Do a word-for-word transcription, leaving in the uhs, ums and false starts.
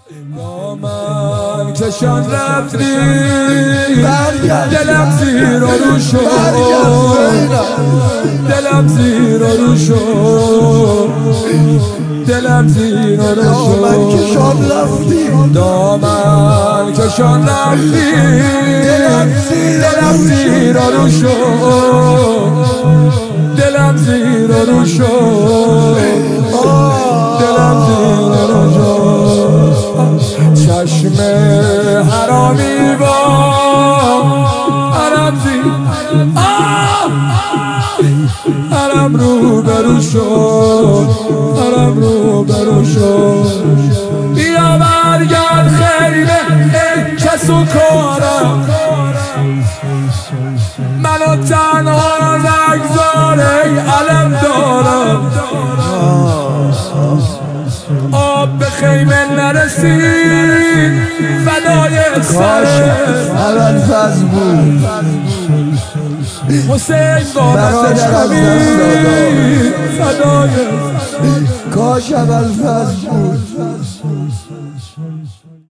دامن کشان رفتی دلم زیر و رو شد دلم زیر و رو شد دلم زیر و رو شد دامن کشان رفتی دلم زیر و رو شد دلم زیر و رو شد دلم زیر و رو شد چشم حرامی با حرم زیر حرم رو برو شد حرم رو برو شد بیا برگرد خیره ای کس و کارم منو تنها نگذار ای علم دارم آب به خیمه نرسید فدای سرت ابوالفضل بود حسین قامتش خمید فدای کاش ابوالفضل بود.